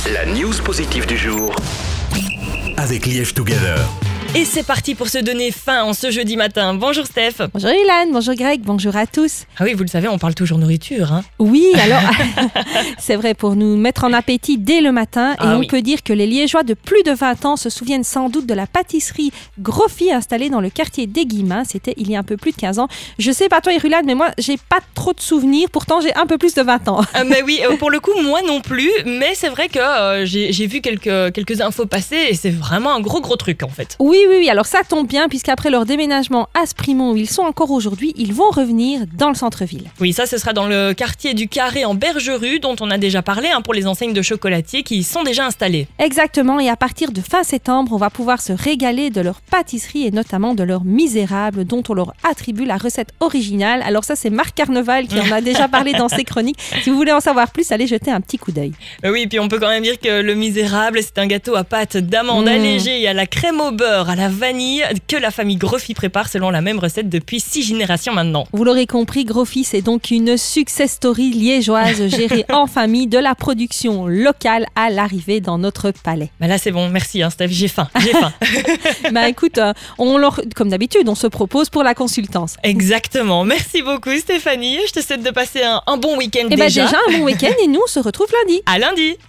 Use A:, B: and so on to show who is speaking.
A: La news positive du jour avec Liège Together.
B: Et c'est parti pour se donner faim en ce jeudi matin. Bonjour Steph.
C: Bonjour Ilan, bonjour Greg, bonjour à tous.
B: Ah oui, vous le savez, on parle toujours nourriture.
C: Oui, alors c'est vrai, pour nous mettre en appétit dès le matin. Et on peut dire que les Liégeois de plus de 20 ans se souviennent sans doute de la pâtisserie Groffi installée dans le quartier des Guillemins. C'était il y a un peu plus de 15 ans. Je sais pas toi Irulan, mais moi j'ai pas trop de souvenirs. Pourtant j'ai un peu plus de 20 ans.
B: Mais oui, pour le coup, moi non plus. Mais c'est vrai que j'ai vu quelques infos passer et c'est vraiment un gros truc en fait.
C: Oui, alors ça tombe bien puisqu'après leur déménagement à Sprimont où ils sont encore aujourd'hui, ils vont revenir dans le centre-ville.
B: Oui, ça ce sera dans le quartier du Carré en Bergerue dont on a déjà parlé pour les enseignes de chocolatiers qui y sont déjà installées.
C: Exactement, et à partir de fin septembre, on va pouvoir se régaler de leur pâtisserie et notamment de leur misérable dont on leur attribue la recette originale. Alors ça c'est Marc Carneval qui en a déjà parlé dans ses chroniques. Si vous voulez en savoir plus, allez jeter un petit coup d'œil.
B: Oui, puis on peut quand même dire que le misérable c'est un gâteau à pâte d'amande allégée et à la crème au beurre, à la vanille que la famille Groffi prépare selon la même recette depuis 6 générations maintenant.
C: Vous l'aurez compris, Groffi c'est donc une success story liégeoise gérée en famille de la production locale à l'arrivée dans notre palais.
B: Là c'est bon, merci Steph, j'ai faim.
C: Écoute, comme d'habitude, on se propose pour la consultance.
B: Exactement, merci beaucoup Stéphanie, je te souhaite de passer un bon week-end déjà.
C: Déjà un bon week-end et nous on se retrouve lundi.
B: À lundi.